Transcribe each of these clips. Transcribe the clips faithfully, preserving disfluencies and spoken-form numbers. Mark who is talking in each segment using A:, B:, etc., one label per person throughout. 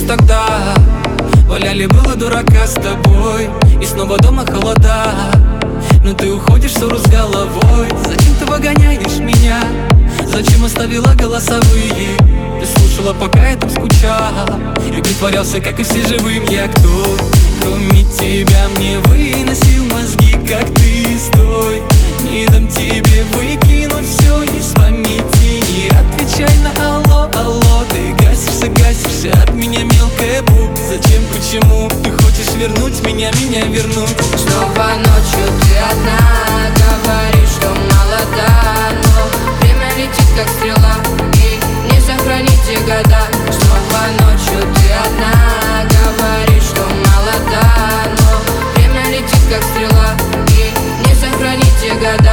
A: тогда валяли было дурака с тобой, и снова дома холода. Но ты уходишь в ссору с головой. Зачем ты выгоняешь меня? Зачем оставила голосовые? Ты слушала, пока я там скучала, и притворялся, как и все живым. Я кто? Кроме тебя мне выносил мозги, как ты. Стой, не дам тебе выкинуть все из памяти. Не отвечай на алло, алло. Ты гасишься, гасишься от меня, мелкая бу. Зачем, почему ты хочешь вернуть меня, меня вернуть?
B: Снова ночью ты одна, говоришь, что молода, но время летит, как стрела, и не сохранить те года. Снова ночью ты одна, говоришь, что молода, но время летит, как стрела, и не сохранить те года.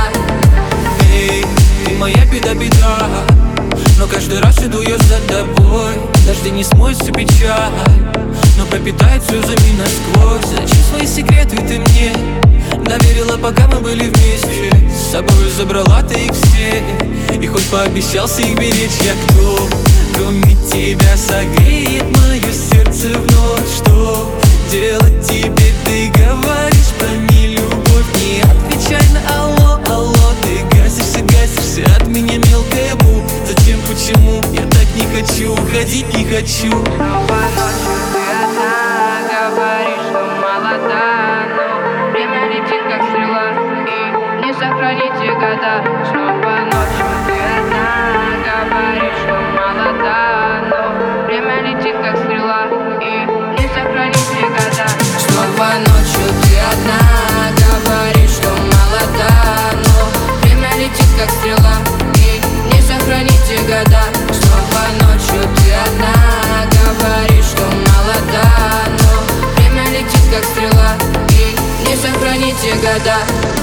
A: Эй, ты моя беда-беда, но каждый раз иду я за тобой. Дожди не смоют всю печаль, но пропитает слезами насквозь. Зачем свои секреты ты мне доверила, пока мы были вместе? С собой забрала ты их все, и хоть пообещался их беречь. Я кто? Кроме тебя согреет мое сердце вновь. Что делать тебе? Ты говоришь про нелюбовь. Не отвечай на алло, алло. Ты гасишься, гасишься от меня, мелкая бу. Зачем, почему? Я так не хочу, уходить не хочу.
B: Снова ночью ты одна, говоришь, что молода, но время летит, как стрела, и не сохранить те года. Снова ночью ты одна, говоришь, что молода, но время летит, как стрела, и не сохранить те года. Снова ночью ты одна, говоришь, что молода, но время летит, как стрела, и не сохранить те года. Снова ночью ты одна, говоришь, что молода, но время летит, как стрела, и не сохранить те года.